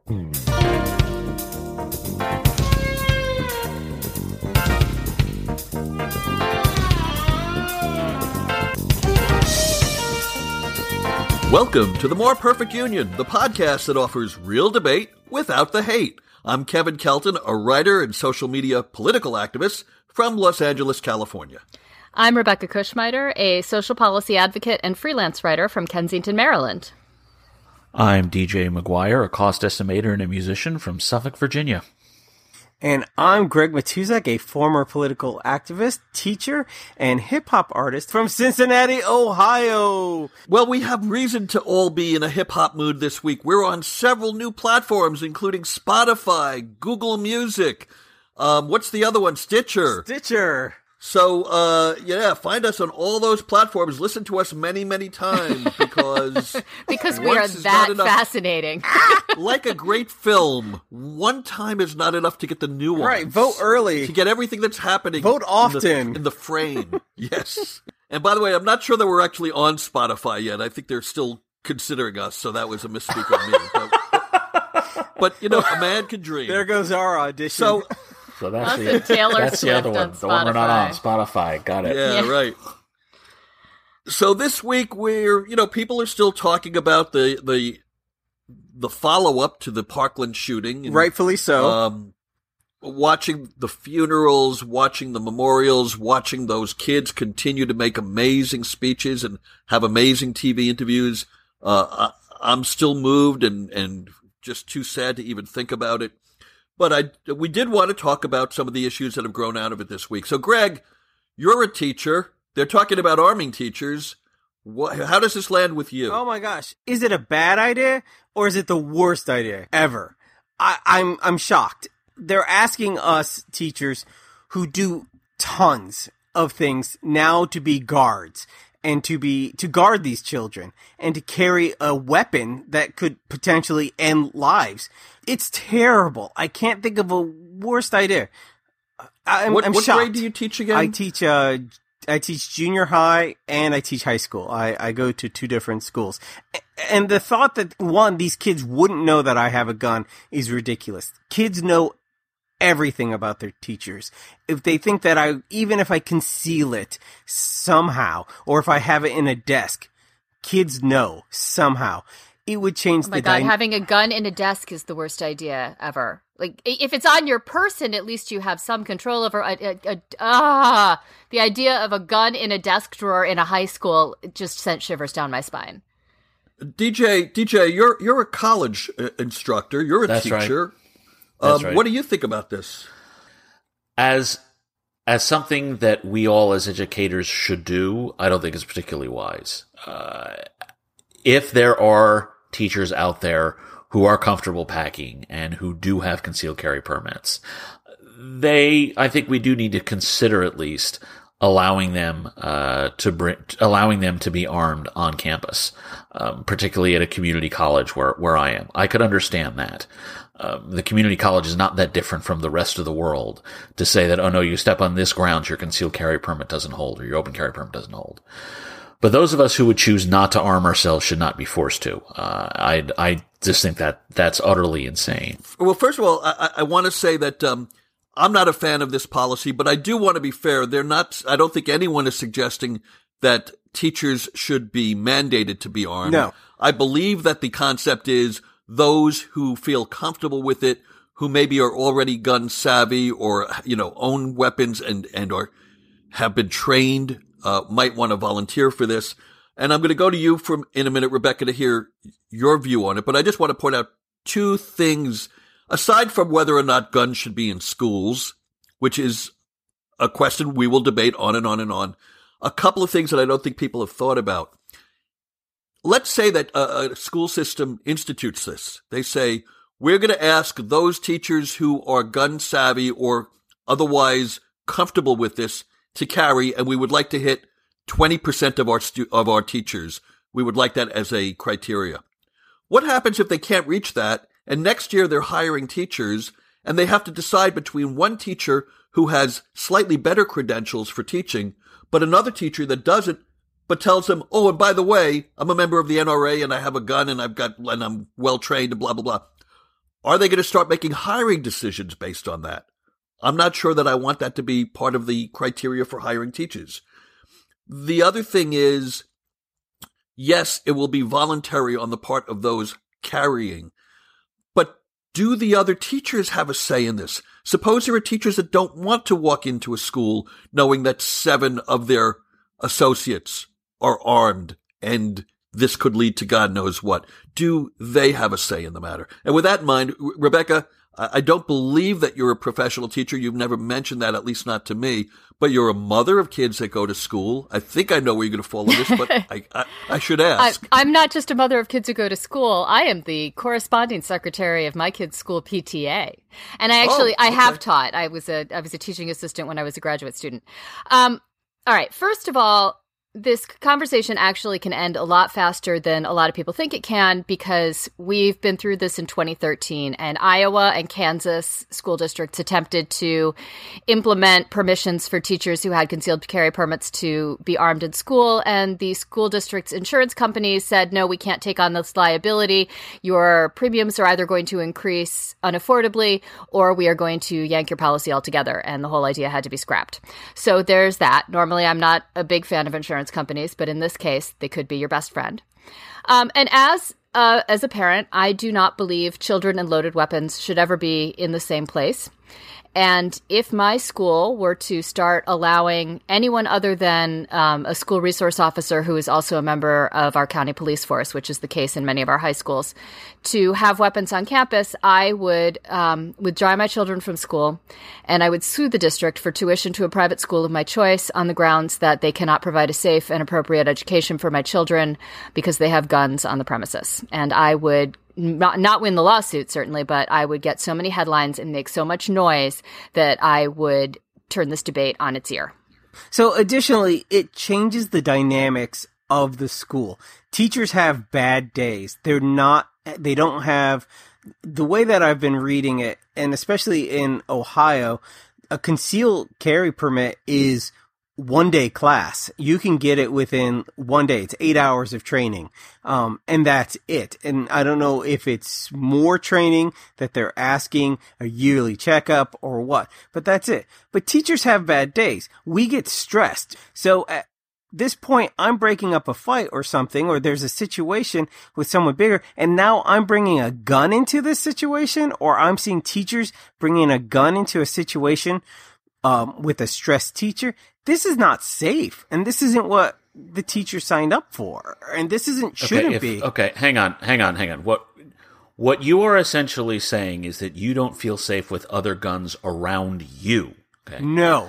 Welcome to The More Perfect Union, the podcast that offers real debate without the hate. I'm Kevin Kelton, a writer and social media political activist from Los Angeles, California. I'm Rebecca Kushmiter, a social policy advocate and freelance writer from Kensington, Maryland. I'm DJ McGuire, a cost estimator and a musician from Suffolk, Virginia. And I'm Greg Matuzak, a former political activist, teacher, and hip-hop artist from Cincinnati, Ohio. Well, we have reason to all be in a hip-hop mood this week. We're on several new platforms, including Spotify, Google Music. What's the other one? Stitcher. So, find us on all those platforms. Listen to us many, many times because we are that fascinating. Like a great film, one time is not enough to get the nuance. Right, vote early. To get everything that's happening. Vote often. In the frame. Yes. And by the way, I'm not sure that we're actually on Spotify yet. I think they're still considering us, so that was a misspeak of me. But a man can dream. There goes our audition. So that's the other one. The one we're not on, Spotify. Got it. Yeah, right. So this week people are still talking about the follow-up to the Parkland shooting. And, rightfully so. Watching the funerals, watching the memorials, watching those kids continue to make amazing speeches and have amazing TV interviews. I'm still moved and just too sad to even think about it. But we did want to talk about some of the issues that have grown out of it this week. So, Greg, you're a teacher. They're talking about arming teachers. How does this land with you? Oh my gosh. Is it a bad idea or is it the worst idea ever? I'm shocked. They're asking us teachers who do tons of things now to be guards and to guard these children and to carry a weapon that could potentially end lives. It's terrible. I can't think of a worst idea. I'm what shocked. grade do you teach again? I teach junior high and I teach high school. I go to two different schools. And the thought that, these kids wouldn't know that I have a gun is ridiculous. Kids know everything about their teachers. If they think that even if I conceal it somehow, or if I have it in a desk, kids know somehow. It would change the God, having a gun in a desk is the worst idea ever. Like, if it's on your person, at least you have some control over the idea of a gun in a desk drawer in a high school just sent shivers down my spine. DJ, you're a college instructor. You're a teacher. Right. That's right. What do you think about this? As something that we all as educators should do, I don't think it's particularly wise. If there are teachers out there who are comfortable packing and who do have concealed carry permits, I think we do need to consider at least allowing them to be armed on campus, particularly at a community college where I am. I could understand that. The community college is not that different from the rest of the world to say that, oh no, you step on this grounds, your concealed carry permit doesn't hold or your open carry permit doesn't hold. But those of us who would choose not to arm ourselves should not be forced to. I just think that's utterly insane. Well, first of all, I want to say that I'm not a fan of this policy, but I do want to be fair. I don't think anyone is suggesting that teachers should be mandated to be armed. No. I believe that the concept is those who feel comfortable with it, who maybe are already gun savvy or, own weapons and have been trained, might want to volunteer for this. And I'm going to go to you in a minute, Rebecca, to hear your view on it. But I just want to point out two things, aside from whether or not guns should be in schools, which is a question we will debate on and on and on. A couple of things that I don't think people have thought about. Let's say that a school system institutes this. They say, we're going to ask those teachers who are gun savvy or otherwise comfortable with this to carry, and we would like to hit 20% of our teachers. We would like that as a criteria. What happens if they can't reach that, and next year they're hiring teachers, and they have to decide between one teacher who has slightly better credentials for teaching, but another teacher that doesn't, but tells them, oh, and by the way, I'm a member of the NRA, and I have a gun, and I'm well trained, and blah, blah, blah. Are they going to start making hiring decisions based on that? I'm not sure that I want that to be part of the criteria for hiring teachers. The other thing is, yes, it will be voluntary on the part of those carrying, but do the other teachers have a say in this? Suppose there are teachers that don't want to walk into a school knowing that 7 of their associates are armed and this could lead to God knows what. Do they have a say in the matter? And with that in mind, Rebecca, I don't believe that you're a professional teacher. You've never mentioned that, at least not to me. But you're a mother of kids that go to school. I think I know where you're going to fall on this, but I should ask. I'm not just a mother of kids who go to school. I am the corresponding secretary of my kids' school PTA, and I have taught. I was a teaching assistant when I was a graduate student. All right. First of all, this conversation actually can end a lot faster than a lot of people think it can, because we've been through this in 2013, and Iowa and Kansas school districts attempted to implement permissions for teachers who had concealed carry permits to be armed in school, and the school district's insurance companies said, no, we can't take on this liability. Your premiums are either going to increase unaffordably, or we are going to yank your policy altogether, and the whole idea had to be scrapped. So there's that. Normally, I'm not a big fan of insurance companies, but in this case, they could be your best friend. And as a parent, I do not believe children and loaded weapons should ever be in the same place. And if my school were to start allowing anyone other than a school resource officer who is also a member of our county police force, which is the case in many of our high schools, to have weapons on campus, I would withdraw my children from school, and I would sue the district for tuition to a private school of my choice on the grounds that they cannot provide a safe and appropriate education for my children because they have guns on the premises. And I would not win the lawsuit, certainly, but I would get so many headlines and make so much noise that I would turn this debate on its ear. So additionally, it changes the dynamics of the school. Teachers have bad days. They don't have, the way that I've been reading it, and especially in Ohio, a concealed carry permit is 1-day class. You can get it within 1 day. It's 8 hours of training. And that's it. And I don't know if it's more training that they're asking, a yearly checkup or what, but that's it. But teachers have bad days. We get stressed. So at this point, I'm breaking up a fight or something, or there's a situation with someone bigger, and now I'm bringing a gun into this situation, or I'm seeing teachers bringing a gun into a situation with a stressed teacher. This is not safe, and this isn't what the teacher signed up for, and this shouldn't be. Okay, hang on. What you are essentially saying is that you don't feel safe with other guns around you. Okay. No.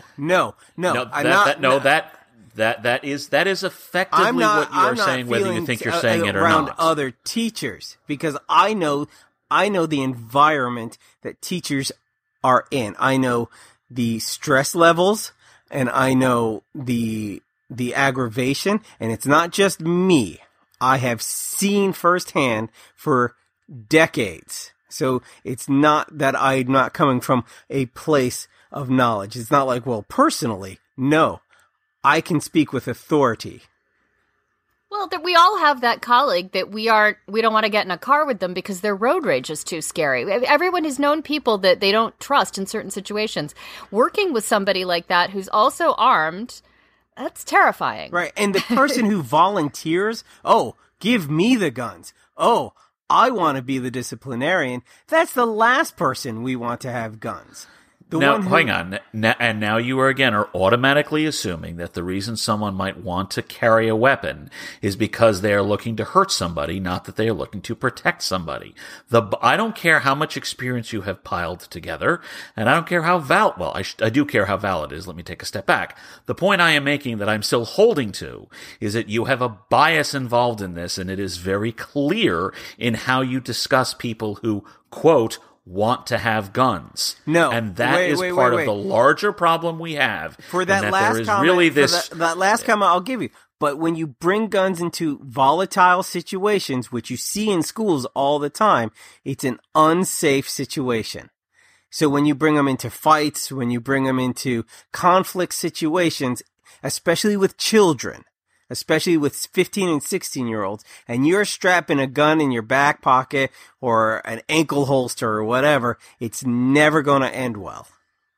That is effectively what you are saying, whether you think you're saying it or around not. Other teachers, because I know the environment that teachers are in. I know the stress levels, and I know the aggravation, and it's not just me. I have seen firsthand for decades. So it's not that I'm not coming from a place of knowledge. It's not like, well, personally, no. I can speak with authority. Well, that we all have that colleague that we don't want to get in a car with them because their road rage is too scary. Everyone has known people that they don't trust in certain situations. Working with somebody like that who's also armed, that's terrifying. Right. And the person who volunteers, oh, give me the guns. Oh, I want to be the disciplinarian. That's the last person we want to have guns. Hang on. And now you are automatically assuming that the reason someone might want to carry a weapon is because they are looking to hurt somebody, not that they are looking to protect somebody. I don't care how much experience you have piled together, and I don't care how I do care how valid it is. Let me take a step back. The point I am making that I'm still holding to is that you have a bias involved in this, and it is very clear in how you discuss people who, quote, want to have guns. No. And that is part of the larger problem we have. For that last comment, that last comment I'll give you. But when you bring guns into volatile situations, which you see in schools all the time, it's an unsafe situation. So when you bring them into fights, when you bring them into conflict situations, especially with children, especially with 15 and 16-year-olds, and you're strapping a gun in your back pocket or an ankle holster or whatever, it's never going to end well.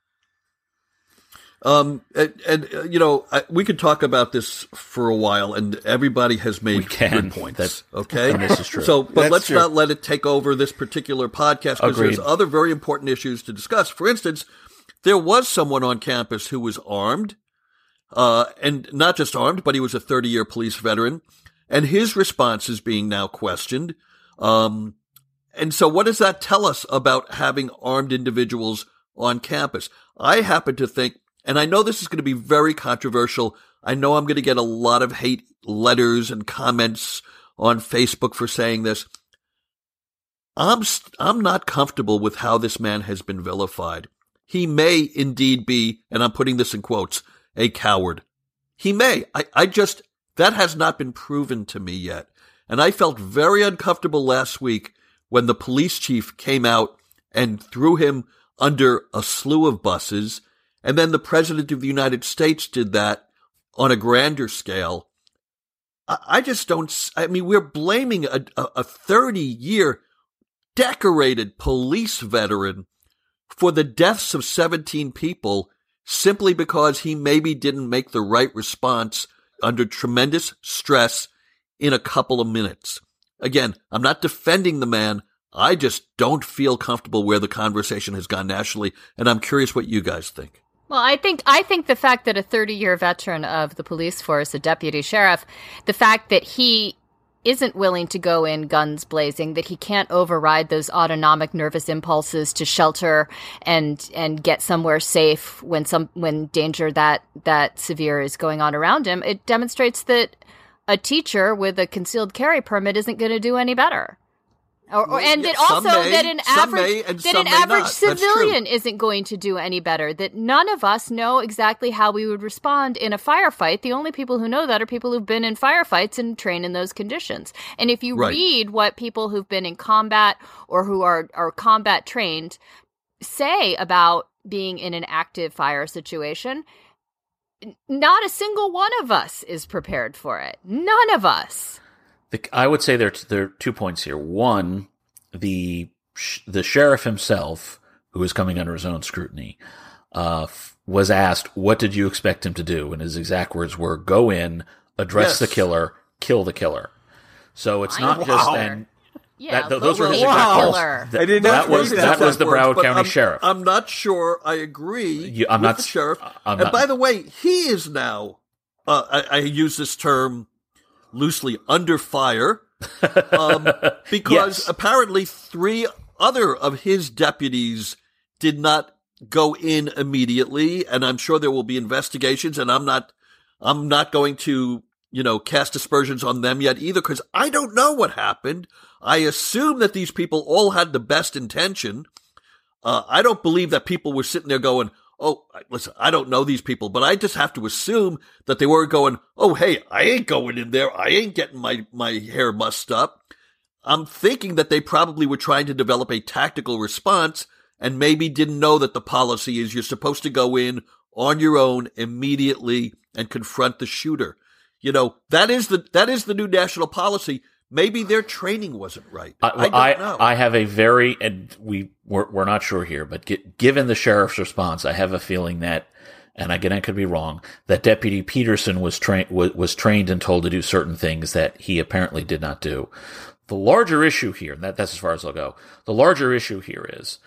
We could talk about this for a while, and everybody has made good points. Okay, and this is true. So, but let's not let it take over this particular podcast, because there's other very important issues to discuss. For instance, there was someone on campus who was armed, and not just armed, but he was a 30-year police veteran, and his response is being now questioned. And so, what does that tell us about having armed individuals on campus? I happen to think, and I know this is going to be very controversial. I know I'm going to get a lot of hate letters and comments on Facebook for saying this. I'm not comfortable with how this man has been vilified. He may indeed be, and I'm putting this in quotes, a coward. He may. That has not been proven to me yet. And I felt very uncomfortable last week when the police chief came out and threw him under a slew of buses. And then the president of the United States did that on a grander scale. I just don't, we're blaming a 30-year decorated police veteran for the deaths of 17 people simply because he maybe didn't make the right response under tremendous stress in a couple of minutes. Again, I'm not defending the man. I just don't feel comfortable where the conversation has gone nationally, and I'm curious what you guys think. Well, I think the fact that a 30-year veteran of the police force, a deputy sheriff, the fact that he isn't willing to go in guns blazing, that he can't override those autonomic nervous impulses to shelter and get somewhere safe when danger that severe is going on around him, it demonstrates that a teacher with a concealed carry permit isn't going to do any better. That an average civilian isn't going to do any better. That none of us know exactly how we would respond in a firefight. The only people who know that are people who've been in firefights and trained in those conditions. And if you read what people who've been in combat or who are combat trained say about being in an active fire situation, not a single one of us is prepared for it. None of us. I would say there are 2 points here. One, the sheriff himself, who is coming under his own scrutiny, was asked, what did you expect him to do? And his exact words were, go in, address the killer, kill the killer. So it's not just then. Yeah, those were his exact words. That was the Broward County sheriff. I'm not sure I agree with the sheriff. By the way, he is now, I use this term loosely, under fire, because apparently 3 other of his deputies did not go in immediately, and I'm sure there will be investigations, and I'm not going to, cast aspersions on them yet either, because I don't know what happened. I assume that these people all had the best intention. I don't believe that people were sitting there going, oh, listen, I don't know these people, but I just have to assume that they were going, oh, hey, I ain't going in there. I ain't getting my hair mussed up. I'm thinking that they probably were trying to develop a tactical response and maybe didn't know that the policy is you're supposed to go in on your own immediately and confront the shooter. That is the new national policy. Maybe their training wasn't right. I don't know. I have a very, and we're not sure here, but given the sheriff's response, I have a feeling that, and again, I could be wrong, that Deputy Peterson was trained and told to do certain things that he apparently did not do. The larger issue here, and that's as far as I'll go. The larger issue here is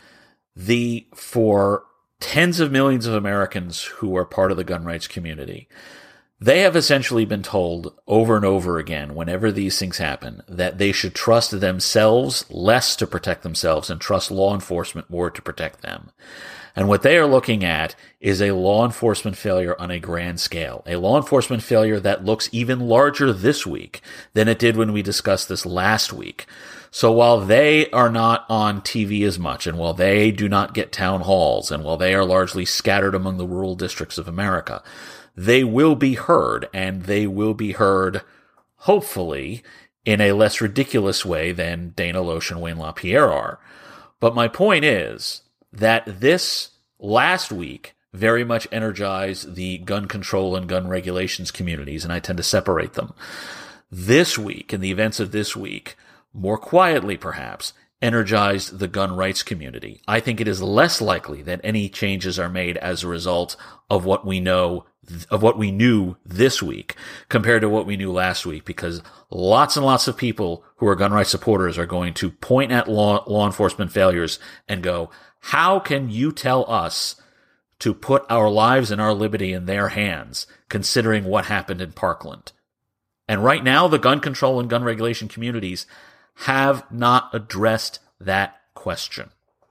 for tens of millions of Americans who are part of the gun rights community, they have essentially been told over and over again, whenever these things happen, that they should trust themselves less to protect themselves and trust law enforcement more to protect them. And what they are looking at is a law enforcement failure on a grand scale, a law enforcement failure that looks even larger this week than it did when we discussed this last week. So while they are not on TV as much, and while they do not get town halls, and while they are largely scattered among the rural districts of America, they will be heard, and they will be heard, hopefully, in a less ridiculous way than Dana Loesch and Wayne LaPierre are. But my point is that this last week very much energize the gun control and gun regulations communities, and I tend to separate them. This week, in the events of this week, more quietly perhaps, energized the gun rights community. I think it is less likely that any changes are made as a result of what we knew this week compared to what we knew last week, because lots and lots of people who are gun rights supporters are going to point at law enforcement failures and go, how can you tell us to put our lives and our liberty in their hands, considering what happened in Parkland? And right now, the gun control and gun regulation communities have not addressed that question.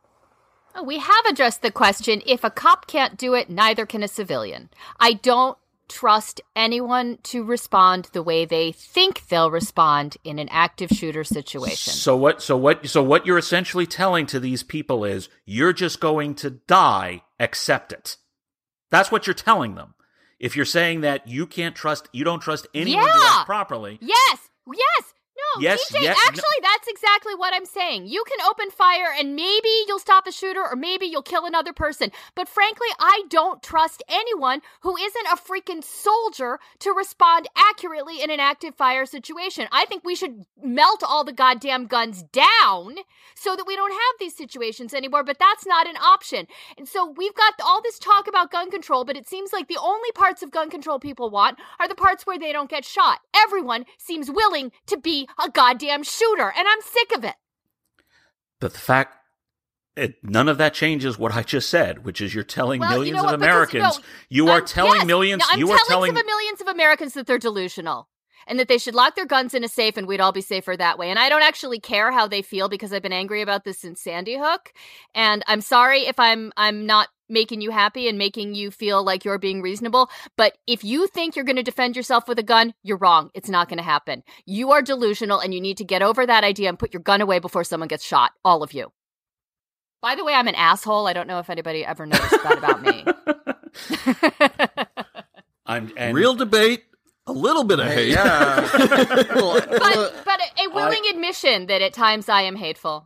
We have addressed the question. If a cop can't do it, neither can a civilian. I don't trust anyone to respond the way they think they'll respond in an active shooter situation. So what you're essentially telling to these people is, you're just going to die, accept it. That's what you're telling them. If you're saying that you don't trust anyone to act properly. Yes. No, yes, DJ, actually, that's exactly what I'm saying. You can open fire and maybe you'll stop a shooter or maybe you'll kill another person. But frankly, I don't trust anyone who isn't a freaking soldier to respond accurately in an active fire situation. I think we should melt all the goddamn guns down so that we don't have these situations anymore, but that's not an option. And so we've got all this talk about gun control, but it seems like the only parts of gun control people want are the parts where they don't get shot. Everyone seems willing to be a goddamn shooter, and I'm sick of it. But the fact, none of that changes what I just said, which is you're telling millions of Americans, I'm telling millions of Americans that they're delusional and that they should lock their guns in a safe and we'd all be safer that way. And I don't actually care how they feel because I've been angry about this since Sandy Hook. And I'm sorry if I'm not making you happy and making you feel like you're being reasonable. But if you think you're going to defend yourself with a gun, you're wrong. It's not going to happen. You are delusional and you need to get over that idea and put your gun away before someone gets shot. All of you. By the way, I'm an asshole. I don't know if anybody ever noticed that about me. Real debate. A little bit of hate. Yeah. but a willing admission that at times I am hateful.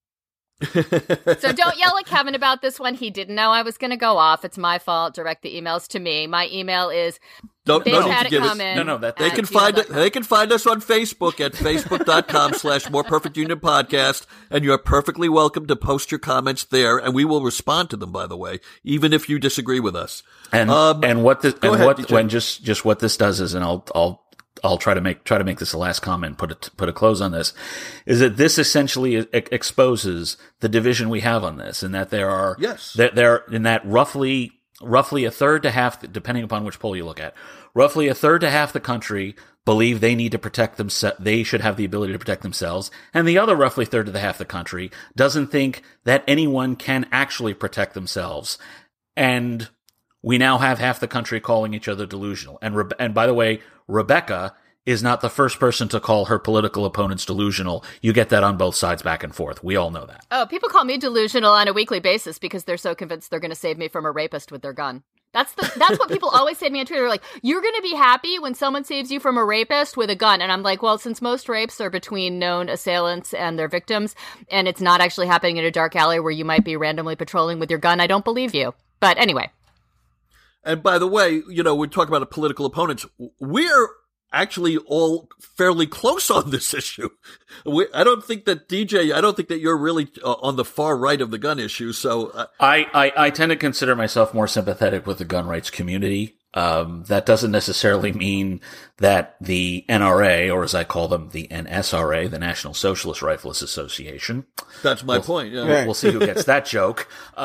So don't yell at Kevin about this one. He didn't know I was going to go off. It's my fault. Direct the emails to me. My email is They can find us on Facebook at facebook.com/More Perfect Union Podcast, and you are perfectly welcome to post your comments there, and we will respond to them, by the way, even if you disagree with us. What this does is, and I'll try to make this the last comment, put a close on this, is that this essentially exposes the division we have on this, and that roughly a third to half, depending upon which poll you look at, roughly a third to half the country believe they need to protect they should have the ability to protect themselves, and the other roughly third to half the country doesn't think that anyone can actually protect themselves. And we now have half the country calling each other delusional. And by the way, Rebecca is not the first person to call her political opponents delusional. You get that on both sides back and forth. We all know that. Oh, people call me delusional on a weekly basis because they're so convinced they're going to save me from a rapist with their gun. That's what people always say to me on Twitter. They're like, you're going to be happy when someone saves you from a rapist with a gun. And I'm like, well, since most rapes are between known assailants and their victims, and it's not actually happening in a dark alley where you might be randomly patrolling with your gun, I don't believe you. But anyway. And by the way, we're talking about political opponents. We're actually all fairly close on this issue. I don't think that you're really on the far right of the gun issue. So I tend to consider myself more sympathetic with the gun rights community. That doesn't necessarily mean that the NRA, or as I call them, the NSRA, the National Socialist Riflists Association. That's my point. Yeah. We'll see who gets that joke.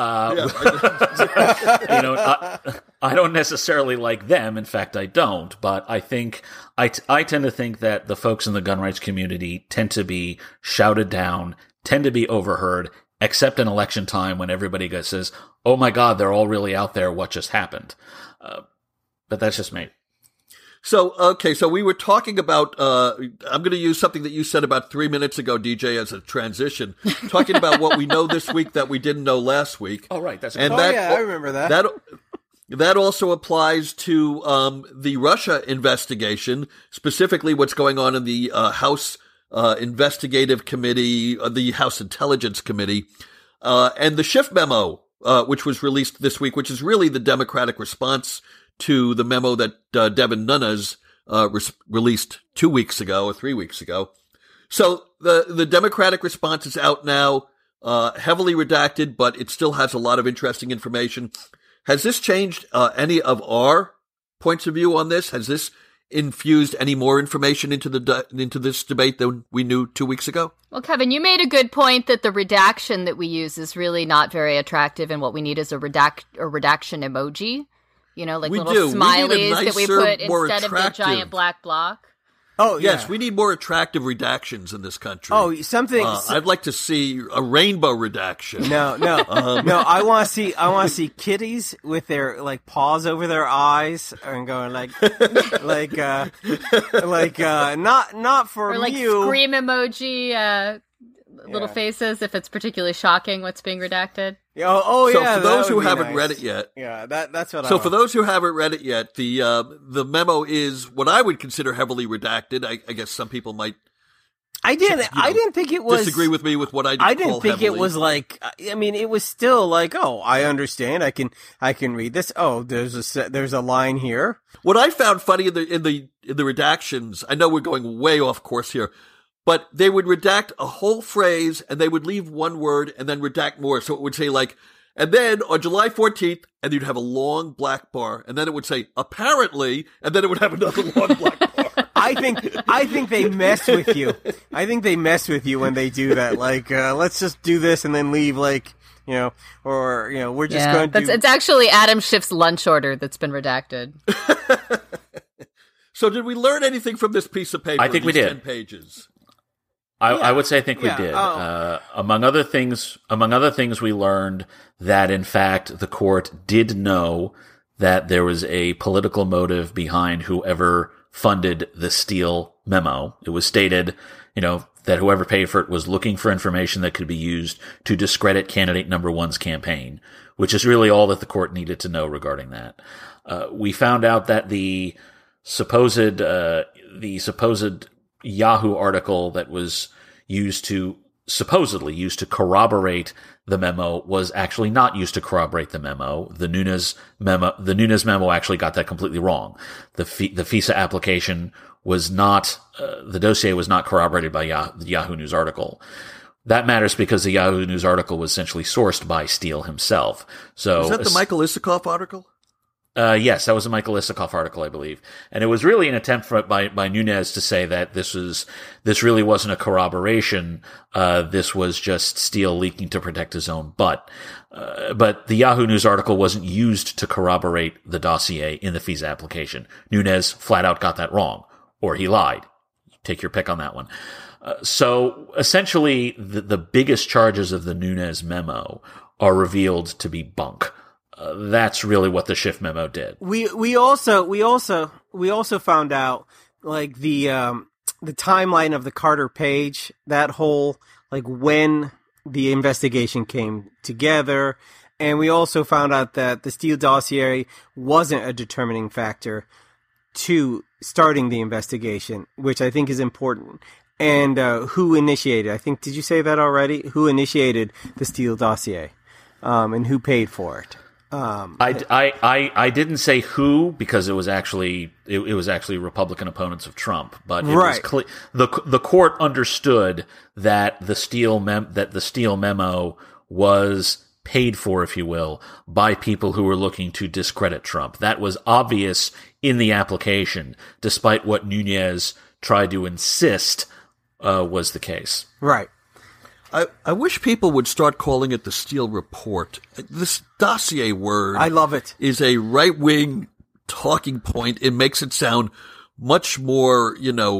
I don't necessarily like them. In fact, I don't. But I think I tend to think that the folks in the gun rights community tend to be shouted down, tend to be overheard, except in election time when everybody says, "Oh my God, they're all really out there. What just happened?" But that's just me. So we were talking about, I'm going to use something that you said about 3 minutes ago, DJ, as a transition, talking about what we know this week that we didn't know last week. Oh, right. I remember that. That also applies to the Russia investigation, specifically what's going on in the House Investigative Committee, the House Intelligence Committee, and the Schiff memo which was released this week, which is really the Democratic response to the memo that Devin Nunes released 2 weeks ago or 3 weeks ago. So the Democratic response is out now, heavily redacted, but it still has a lot of interesting information. Has this changed any of our points of view on this? Has this infused any more information into this debate than we knew 2 weeks ago? Well, Kevin, you made a good point that the redaction that we use is really not very attractive, and what we need is a redaction emoji. Like we little do. smileys that we put more instead of the giant black block. Oh, yes, yeah. we need more attractive redactions in this country. Oh, something. I'd like to see a rainbow redaction. No. No, I want to see kitties with their paws over their eyes and going not for or you. Scream emoji, little faces if it's particularly shocking what's being redacted. So for those who haven't read it yet, that's what. So for those who haven't read it yet, the memo is what I would consider heavily redacted. I guess some people might. I didn't think it was. Disagree with me with what I. Didn't think heavily. It was it was still I understand. I can read this. Oh, there's a line here. What I found funny in the redactions. I know we're going way off course here. But they would redact a whole phrase and they would leave one word and then redact more. So it would say and then on July 14th, and you'd have a long black bar, and then it would say apparently, and then it would have another long black bar. I think they mess with you. I think they mess with you when they do that. Let's just do this and then leave we're just going to It's actually Adam Schiff's lunch order that's been redacted. So did we learn anything from this piece of paper? I think we did. 10 pages. I would say I think we did. Among other things, we learned that in fact the court did know that there was a political motive behind whoever funded the Steele memo. It was stated, that whoever paid for it was looking for information that could be used to discredit candidate number one's campaign, which is really all that the court needed to know regarding that. We found out that the supposed Yahoo article that was supposedly used to corroborate the memo was actually not used to corroborate the memo. The Nunes memo actually got that completely wrong. The FISA application was not, the dossier was not corroborated by the Yahoo News article. That matters because the Yahoo News article was essentially sourced by Steele himself. So is that the Michael Isikoff article? Yes, that was a Michael Isikoff article, I believe. And it was really an attempt by Nunes to say that this really wasn't a corroboration. This was just Steele leaking to protect his own butt. But the Yahoo News article wasn't used to corroborate the dossier in the FISA application. Nunes flat out got that wrong. Or he lied. Take your pick on that one. So essentially, the biggest charges of the Nunes memo are revealed to be bunk. That's really what the Schiff memo did. We also found out the timeline of the Carter Page, that whole when the investigation came together, and we also found out that the Steele dossier wasn't a determining factor to starting the investigation, which I think is important. And who initiated? I think, did you say that already? Who initiated the Steele dossier, and who paid for it? I didn't say who because it was actually Republican opponents of Trump, but it was clear the court understood that the Steele memo was paid for, if you will, by people who were looking to discredit Trump. That was obvious in the application, despite what Nunes tried to insist was the case. Right. I wish people would start calling it the Steele report. This dossier word, I love it, is a right-wing talking point. It makes it sound much more,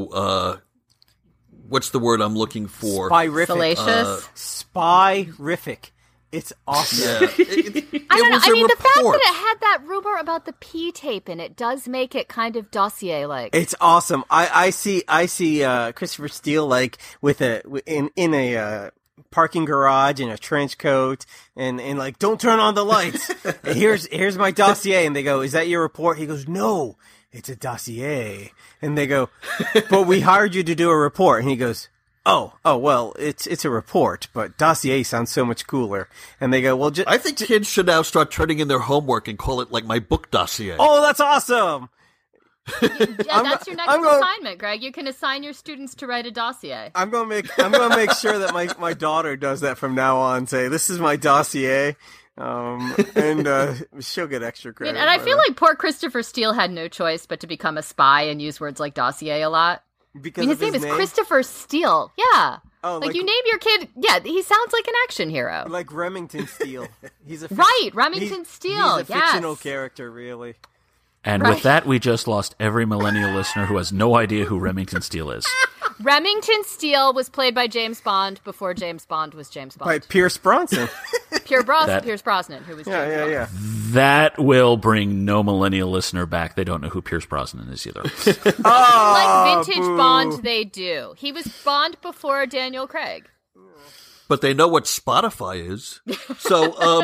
what's the word I'm looking for? Spyrific. Salacious. Spyrific. It's awesome. Yeah. I don't know. I mean, the fact report. that it had that rumor about the P tape in it does make it kind of dossier-like. It's awesome. I see Christopher Steele with in a parking garage in a trench coat and don't turn on the lights. here's my dossier, and they go, "Is that your report?" He goes, "No, it's a dossier." And they go, "But we hired you to do a report." And he goes, Oh, well, it's a report, but dossier sounds so much cooler. And they go, well, I think kids should now start turning in their homework and call it like my book dossier. Oh, that's awesome! Yeah, that's your next assignment, Greg. You can assign your students to write a dossier. I'm gonna make sure that my daughter does that from now on. Say, this is my dossier. And she'll get extra credit. And I feel like poor Christopher Steele had no choice but to become a spy and use words like dossier a lot. Because his name is Christopher Steele. Yeah. Oh, like you name your kid. Yeah, he sounds like an action hero. Like Remington Steele. He's a Remington Steele. He's a fictional character, really. And with that, we just lost every millennial listener who has no idea who Remington Steele is. Remington Steele was played by James Bond before James Bond was James Bond. By Pierce Brosnan. Pierce Brosnan, who was James Bond. Yeah. That will bring no millennial listener back. They don't know who Pierce Brosnan is either. Like vintage Bond, they do. He was Bond before Daniel Craig. But they know what Spotify is. So,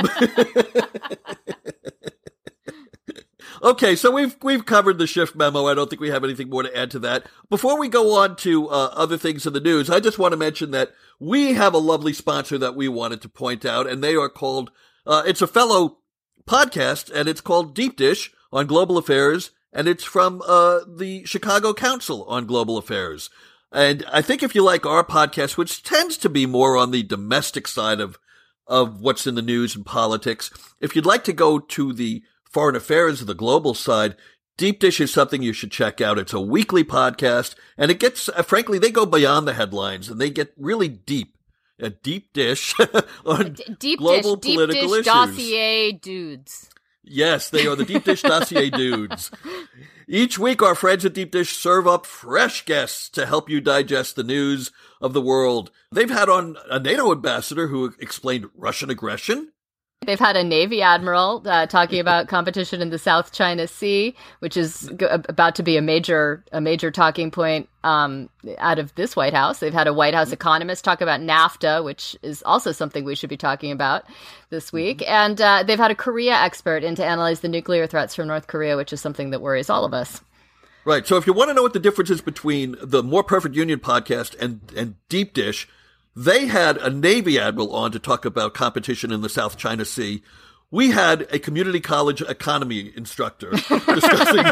okay, so we've covered the shift memo. I don't think we have anything more to add to that. Before we go on to other things in the news, I just want to mention that we have a lovely sponsor that we wanted to point out, and they are called, it's a fellow podcast, and it's called Deep Dish on Global Affairs, and it's from the Chicago Council on Global Affairs. And I think if you like our podcast, which tends to be more on the domestic side of what's in the news and politics, if you'd like to go to the foreign affairs of the global side, Deep Dish is something you should check out. It's a weekly podcast, and it gets, frankly, they go beyond the headlines, and they get really deep. A deep dish on global political issues. Dossier dudes. Yes, they are the Deep Dish Dossier dudes. Each week, our friends at Deep Dish serve up fresh guests to help you digest the news of the world. They've had on a NATO ambassador who explained Russian aggression. They've had a Navy admiral talking about competition in the South China Sea, which is about to be a major talking point out of this White House. They've had a White House economist talk about NAFTA, which is also something we should be talking about this week. And they've had a Korea expert in to analyze the nuclear threats from North Korea, which is something that worries all of us. Right. So if you want to know what the difference is between the More Perfect Union podcast and Deep Dish, they had a Navy admiral on to talk about competition in the South China Sea. We had a community college economy instructor discussing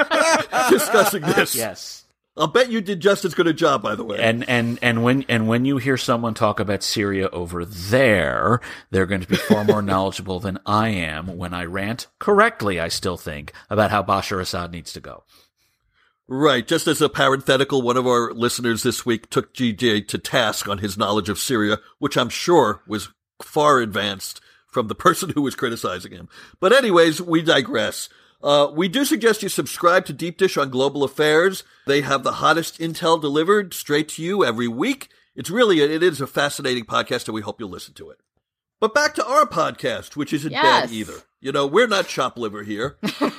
this. Yes. I'll bet you did just as good a job, by the way. And when you hear someone talk about Syria over there, they're going to be far more knowledgeable than I am when I rant, correctly, I still think, about how Bashar Assad needs to go. Right. Just as a parenthetical, one of our listeners this week took GJ to task on his knowledge of Syria, which I'm sure was far advanced from the person who was criticizing him. But anyways, we digress. We do suggest you subscribe to Deep Dish on Global Affairs. They have the hottest intel delivered straight to you every week. It is a fascinating podcast, and we hope you'll listen to it. But back to our podcast, which isn't bad either. You know, we're not chop liver here.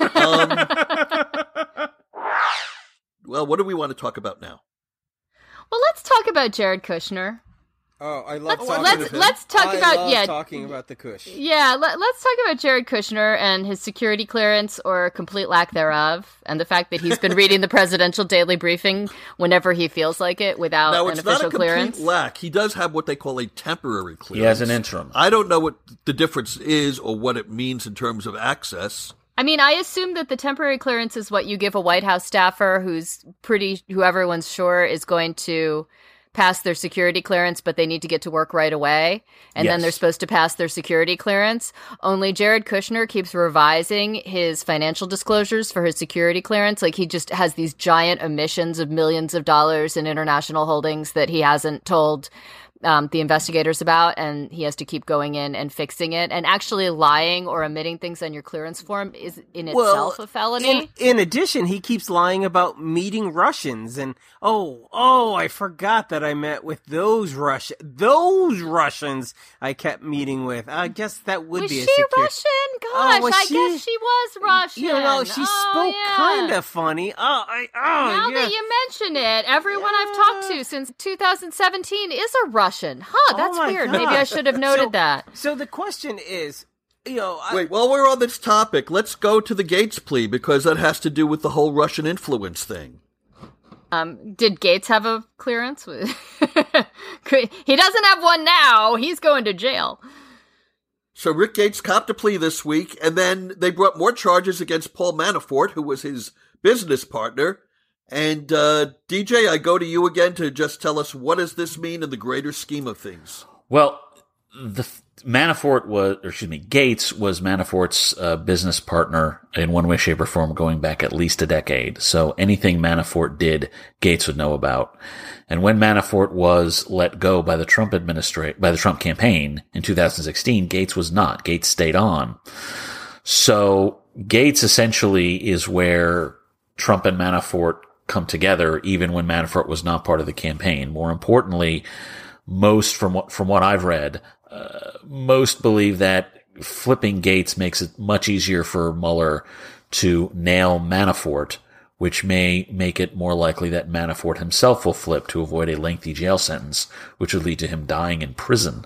Well, what do we want to talk about now? Well, let's talk about Jared Kushner. Oh, I love talking about the Kush. Yeah, let's talk about Jared Kushner and his security clearance or complete lack thereof, and the fact that he's been reading the presidential daily briefing whenever he feels like it without an official clearance. Now, it's not a complete lack. He does have what they call a temporary clearance. He has an interim. I don't know what the difference is or what it means in terms of access. I mean, I assume that the temporary clearance is what you give a White House staffer who everyone's sure is going to pass their security clearance, but they need to get to work right away. And then they're supposed to pass their security clearance. Only Jared Kushner keeps revising his financial disclosures for his security clearance. Like, he just has these giant omissions of millions of dollars in international holdings that he hasn't told the investigators about, and he has to keep going in and fixing it. And actually lying or omitting things on your clearance form is in itself a felony. In addition, he keeps lying about meeting Russians, and I forgot that I met with those Russians I kept meeting with. I guess that would be a security. Was she Russian? Gosh, I guess she was Russian. You know, she spoke kind of funny. Now that you mention it, everyone I've talked to since 2017 is a Russian. That's weird. God. Maybe I should have noted that. So the question is, wait, while we're on this topic, let's go to the Gates plea, because that has to do with the whole Russian influence thing. Did Gates have a clearance? He doesn't have one now. He's going to jail. So Rick Gates copped a plea this week, and then they brought more charges against Paul Manafort, who was his business partner. And DJ, I go to you again to just tell us, what does this mean in the greater scheme of things? Well, Gates was Manafort's business partner in one way, shape, or form going back at least a decade. So anything Manafort did, Gates would know about. And when Manafort was let go by the Trump campaign in 2016, Gates was not. Gates stayed on. So Gates essentially is where Trump and Manafort come together, even when Manafort was not part of the campaign. More importantly, from what I've read, most believe that flipping Gates makes it much easier for Mueller to nail Manafort, which may make it more likely that Manafort himself will flip to avoid a lengthy jail sentence, which would lead to him dying in prison.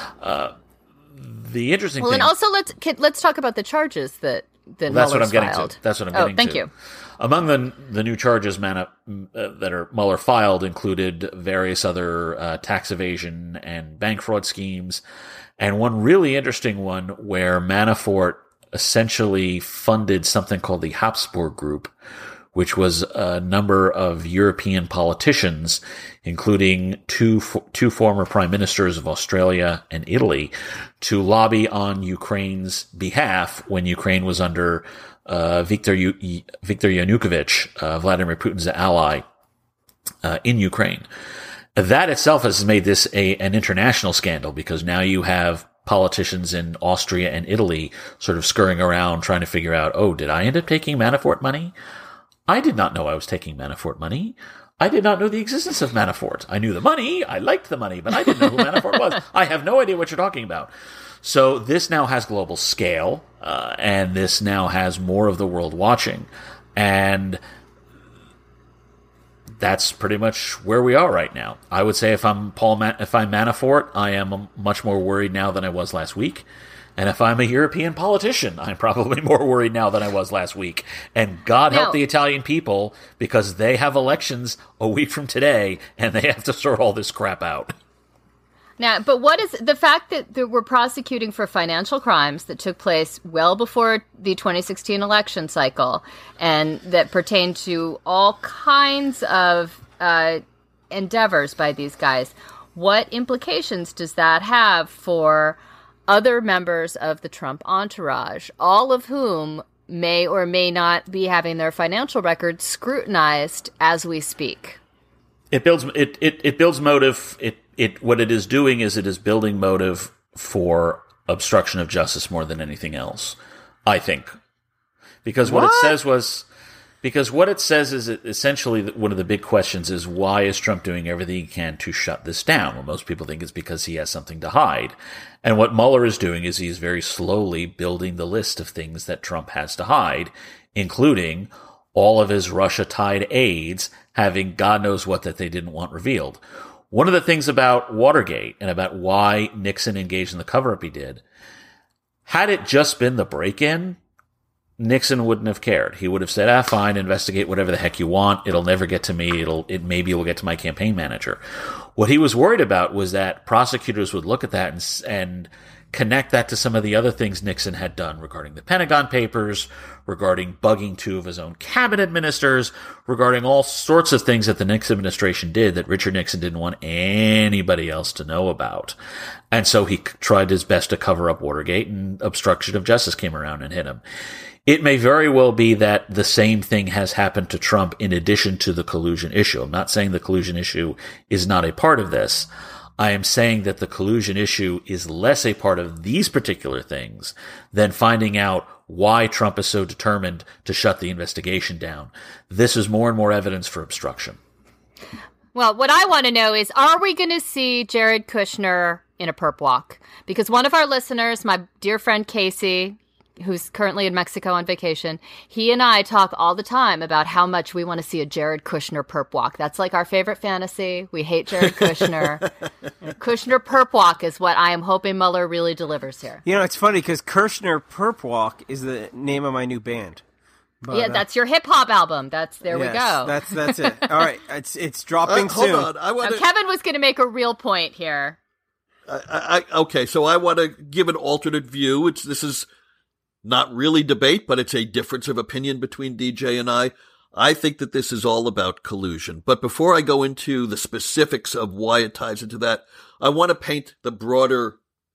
The interesting thing... and also let's talk about the charges that that's what I'm getting filed. to. That's what I'm getting to. Thank you. Among the new charges that Mueller filed included various other tax evasion and bank fraud schemes, and one really interesting one where Manafort essentially funded something called the Habsburg Group, which was a number of European politicians, including two former prime ministers of Australia and Italy, to lobby on Ukraine's behalf when Ukraine was under Viktor Yanukovych, Vladimir Putin's ally, in Ukraine. That itself has made this an international scandal, because now you have politicians in Austria and Italy sort of scurrying around trying to figure out, did I end up taking Manafort money? I did not know I was taking Manafort money. I did not know the existence of Manafort. I knew the money. I liked the money, but I didn't know who Manafort was. I have no idea what you're talking about. So this now has global scale, and this now has more of the world watching. And that's pretty much where we are right now. I would say if I'm Manafort, I am much more worried now than I was last week. And if I'm a European politician, I'm probably more worried now than I was last week. And God help the Italian people, because they have elections a week from today, and they have to sort all this crap out. Now, but what is the fact that we're prosecuting for financial crimes that took place well before the 2016 election cycle, and that pertain to all kinds of endeavors by these guys? What implications does that have for other members of the Trump entourage, all of whom may or may not be having their financial records scrutinized as we speak? It builds motive. What it is doing is it is building motive for obstruction of justice more than anything else, I think. Because what it says is essentially one of the big questions is, why is Trump doing everything he can to shut this down? Well, most people think it's because he has something to hide. And what Mueller is doing is he's very slowly building the list of things that Trump has to hide, including all of his Russia-tied aides having God knows what that they didn't want revealed. One of the things about Watergate and about why Nixon engaged in the cover-up he did, had it just been the break-in, Nixon wouldn't have cared. He would have said, fine, investigate whatever the heck you want. It'll never get to me. Maybe it will get to my campaign manager. What he was worried about was that prosecutors would look at that and connect that to some of the other things Nixon had done regarding the Pentagon Papers, regarding bugging two of his own cabinet ministers, regarding all sorts of things that the Nixon administration did that Richard Nixon didn't want anybody else to know about. And so he tried his best to cover up Watergate, and obstruction of justice came around and hit him. It may very well be that the same thing has happened to Trump in addition to the collusion issue. I'm not saying the collusion issue is not a part of this. I am saying that the collusion issue is less a part of these particular things than finding out why Trump is so determined to shut the investigation down. This is more and more evidence for obstruction. Well, what I want to know is, are we going to see Jared Kushner in a perp walk? Because one of our listeners, my dear friend Casey, who's currently in Mexico on vacation, he and I talk all the time about how much we want to see a Jared Kushner perp walk. That's like our favorite fantasy. We hate Jared Kushner. Kushner perp walk is what I am hoping Mueller really delivers here. You know, it's funny because Kushner perp walk is the name of my new band. But, that's your hip hop album. There we go. That's it. All right, it's dropping Hold soon. on, I want to. Kevin was going to make a real point here. Okay, so I want to give an alternate view. This is not really debate, but it's a difference of opinion between DJ and I. I think that this is all about collusion. But before I go into the specifics of why it ties into that, I want to paint the broader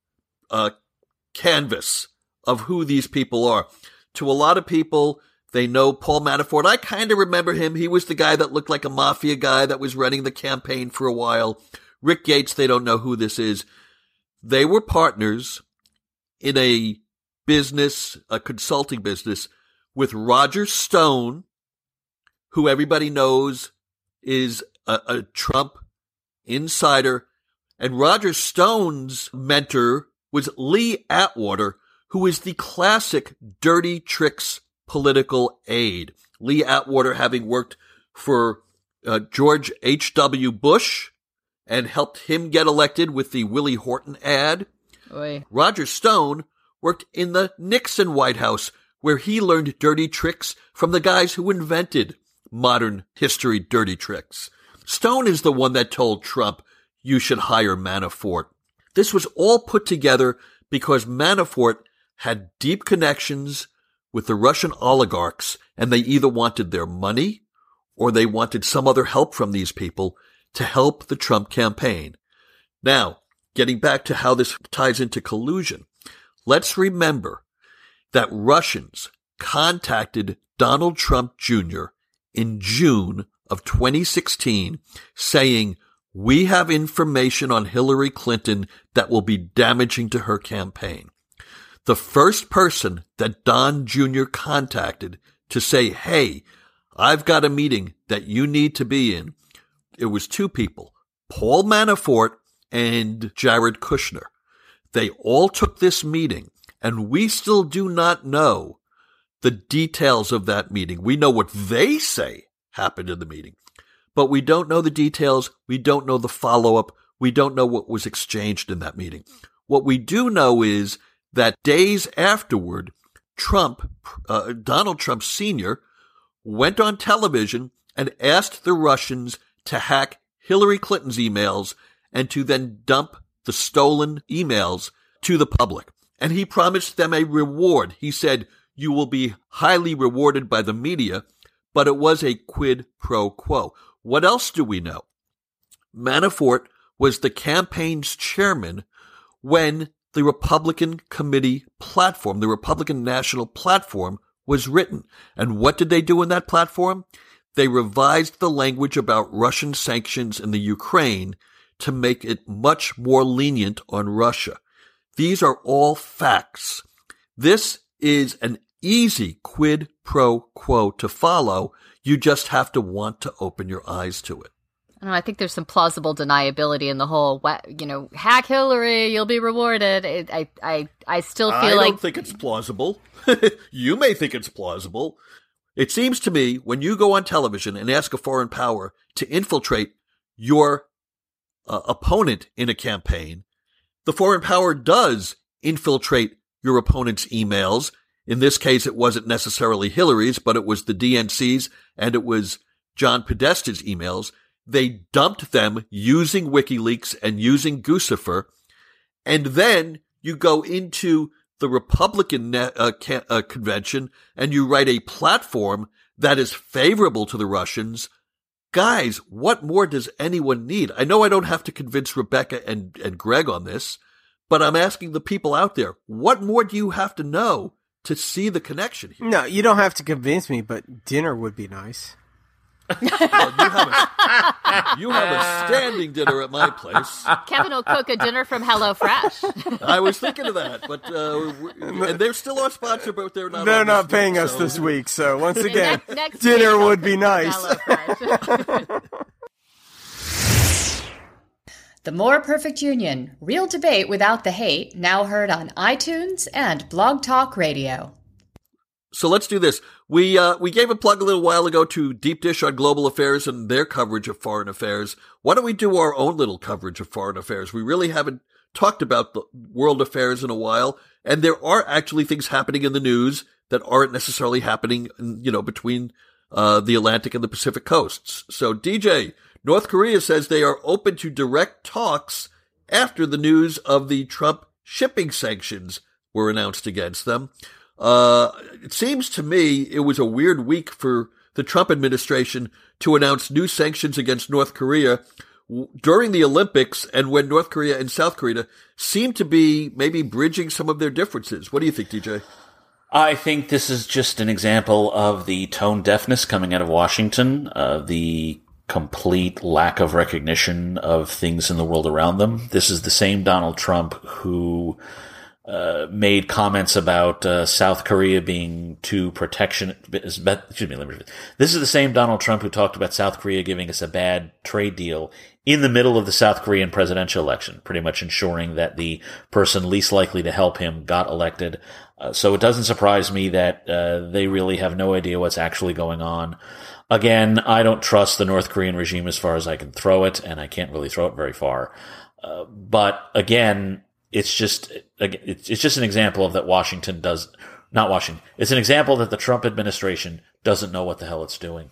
canvas of who these people are. To a lot of people, they know Paul Manafort. I kind of remember him. He was the guy that looked like a mafia guy that was running the campaign for a while. Rick Gates, they don't know who this is. They were partners in a consulting business with Roger Stone, who everybody knows is a Trump insider. And Roger Stone's mentor was Lee Atwater, who is the classic dirty tricks political aide. Lee Atwater having worked for George H.W. Bush and helped him get elected with the Willie Horton ad. Oy. Roger Stone worked in the Nixon White House, where he learned dirty tricks from the guys who invented modern history dirty tricks. Stone is the one that told Trump, you should hire Manafort. This was all put together because Manafort had deep connections with the Russian oligarchs, and they either wanted their money or they wanted some other help from these people to help the Trump campaign. Now, getting back to how this ties into collusion, let's remember that Russians contacted Donald Trump Jr. in June of 2016 saying, we have information on Hillary Clinton that will be damaging to her campaign. The first person that Don Jr. contacted to say, hey, I've got a meeting that you need to be in, it was two people, Paul Manafort and Jared Kushner. They all took this meeting, and we still do not know the details of that meeting. We know what they say happened in the meeting, but we don't know the details. We don't know the follow-up. We don't know what was exchanged in that meeting. What we do know is that days afterward, Donald Trump Sr. went on television and asked the Russians to hack Hillary Clinton's emails and to then dump the stolen emails to the public. And he promised them a reward. He said, you will be highly rewarded by the media, but it was a quid pro quo. What else do we know? Manafort was the campaign's chairman when the Republican committee platform, the Republican National Platform, was written. And what did they do in that platform? They revised the language about Russian sanctions in the Ukraine to make it much more lenient on Russia. These are all facts. This is an easy quid pro quo to follow. You just have to want to open your eyes to it. I think there's some plausible deniability in the whole, hack Hillary, you'll be rewarded. I still feel I like... I don't think it's plausible. You may think it's plausible. It seems to me when you go on television and ask a foreign power to infiltrate your opponent in a campaign, the foreign power does infiltrate your opponent's emails. In this case, it wasn't necessarily Hillary's, but it was the DNC's and it was John Podesta's emails. They dumped them using WikiLeaks and using Guccifer. And then you go into the Republican convention and you write a platform that is favorable to the Russians. Guys, what more does anyone need? I know I don't have to convince Rebecca and Greg on this, but I'm asking the people out there, what more do you have to know to see the connection here? No, you don't have to convince me, but dinner would be nice. Well, you have a standing dinner at my place. Kevin will cook a dinner from HelloFresh. I was thinking of that, but and they're still our sponsor, but they're not. They're not paying us this week, so once again, Next dinner week, would be nice. The More Perfect Union, real debate without the hate, now heard on iTunes and Blog Talk Radio. So let's do this. We gave a plug a little while ago to Deep Dish on Global Affairs and their coverage of foreign affairs. Why don't we do our own little coverage of foreign affairs? We really haven't talked about the world affairs in a while, and there are actually things happening in the news that aren't necessarily happening, between the Atlantic and the Pacific coasts. So, DJ, North Korea says they are open to direct talks after the news of the Trump shipping sanctions were announced against them. It seems to me it was a weird week for the Trump administration to announce new sanctions against North Korea during the Olympics, and when North Korea and South Korea seem to be maybe bridging some of their differences. What do you think, DJ? I think this is just an example of the tone deafness coming out of Washington, the complete lack of recognition of things in the world around them. This is the same Donald Trump who made comments about South Korea being too protectionist. This is the same Donald Trump who talked about South Korea giving us a bad trade deal in the middle of the South Korean presidential election, pretty much ensuring that the person least likely to help him got elected. So it doesn't surprise me that they really have no idea what's actually going on. Again, I don't trust the North Korean regime as far as I can throw it, and I can't really throw it very far. But again, it's just an example of that it's an example that the Trump administration doesn't know what the hell it's doing.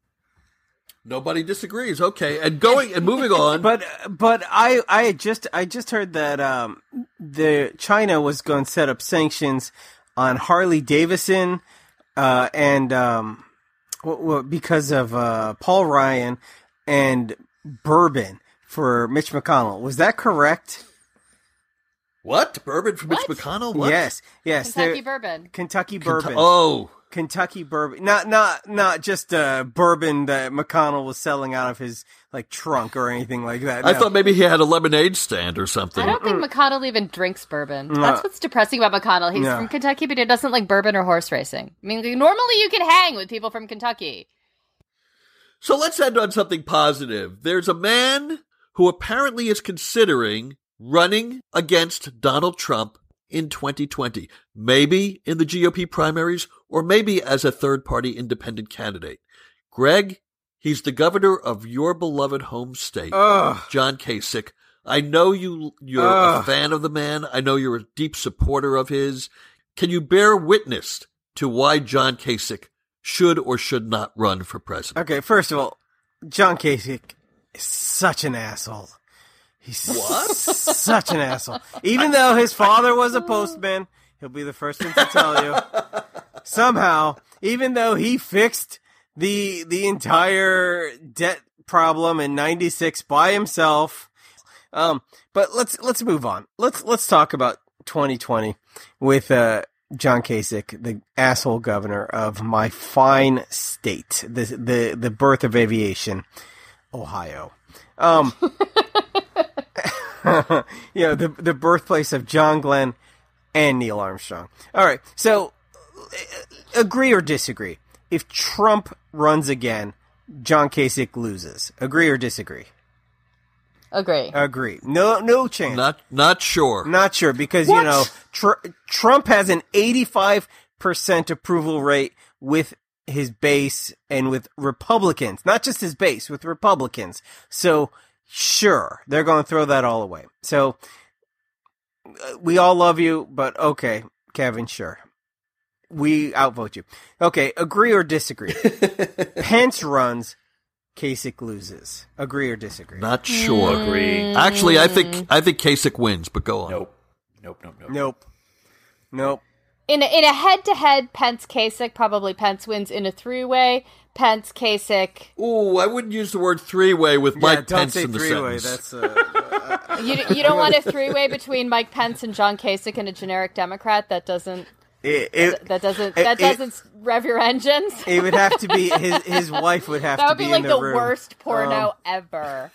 Nobody disagrees. Okay, and moving on. But I just heard that the China was going to set up sanctions on Harley Davidson and because of Paul Ryan and bourbon for Mitch McConnell. Was that correct? What? Bourbon for Mitch McConnell? What? Yes. Kentucky bourbon. Kentucky bourbon. Kentucky bourbon. Not just bourbon that McConnell was selling out of his trunk or anything like that. I thought maybe he had a lemonade stand or something. I don't think McConnell even drinks bourbon. That's what's depressing about McConnell. He's from Kentucky, but he doesn't like bourbon or horse racing. I mean, normally you can hang with people from Kentucky. So let's end on something positive. There's a man who apparently is considering running against Donald Trump in 2020, maybe in the GOP primaries or maybe as a third-party independent candidate. Greg, he's the governor of your beloved home state, John Kasich. I know you're a fan of the man. I know you're a deep supporter of his. Can you bear witness to why John Kasich should or should not run for president? Okay, first of all, John Kasich is such an asshole. He's such an asshole. Even though his father was a postman, he'll be the first one to tell you. Somehow, even though he fixed the entire debt problem in '96 by himself, but let's move on. Let's talk about 2020 with John Kasich, the asshole governor of my fine state, the birth of aviation, Ohio. The birthplace of John Glenn and Neil Armstrong. All right, so agree or disagree? If Trump runs again, John Kasich loses. Agree or disagree? Agree. Agree. No chance. Not sure. Not sure because Trump has an 85% approval rate with his base and with Republicans, not just his base, with Republicans. So. Sure, they're going to throw that all away. So, we all love you, but okay, Kevin, sure. We outvote you. Okay, agree or disagree? Pence runs, Kasich loses. Agree or disagree? Not sure. Agree. Actually, I think Kasich wins, but go on. Nope. In a head-to-head Pence-Kasich, probably Pence wins. In a three-way, Pence-Kasich. Ooh, I wouldn't use the word three-way with Mike Pence in the three-way. sentence. That's you don't want a three-way between Mike Pence and John Kasich and a generic Democrat? That doesn't rev your engines. It would have to be his wife would have to be in the room. That would be like the worst porno ever.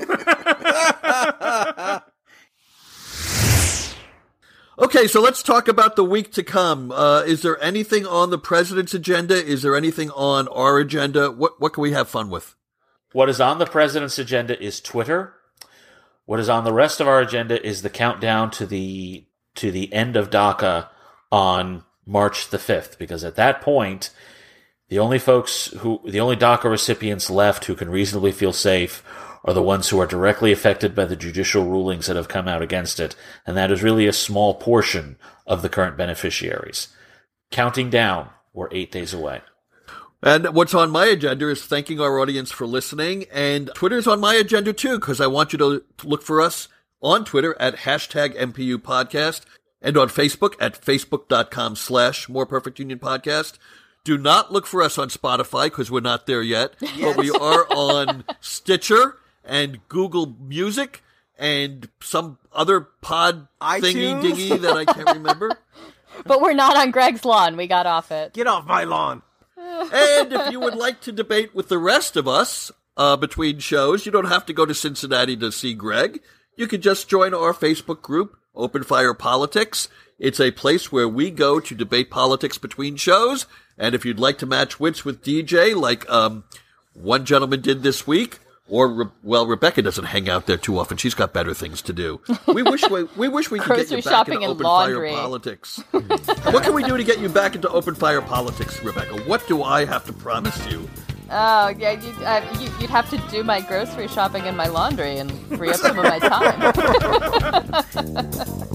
Okay, so let's talk about the week to come. Is there anything on the president's agenda? Is there anything on our agenda? What can we have fun with? What is on the president's agenda is Twitter. What is on the rest of our agenda is the countdown to the end of DACA on March the 5th, because at that point, the only DACA recipients left who can reasonably feel safe are the ones who are directly affected by the judicial rulings that have come out against it, and that is really a small portion of the current beneficiaries. counting down. We're 8 days away. And what's on my agenda is thanking our audience for listening. And Twitter's on my agenda too, because I want you to look for us on Twitter at #MPU Podcast and on Facebook at facebook.com/More Perfect Union Podcast. Do not look for us on Spotify because we're not there yet, but we are on Stitcher and Google Music and some other pod thingy-dingy that I can't remember. But we're not on Greg's lawn. We got off it. Get off my lawn. And if you would like to debate with the rest of us between shows, you don't have to go to Cincinnati to see Greg. You can just join our Facebook group, Open Fire Politics. It's a place where we go to debate politics between shows. And if you'd like to match wits with DJ, like one gentleman did this week, or, Rebecca doesn't hang out there too often. She's got better things to do. We wish we could get you back into Open Fire Politics. What can we do to get you back into Open Fire Politics, Rebecca? What do I have to promise you? Oh, yeah, you'd have to do my grocery shopping and my laundry and free up some of my time.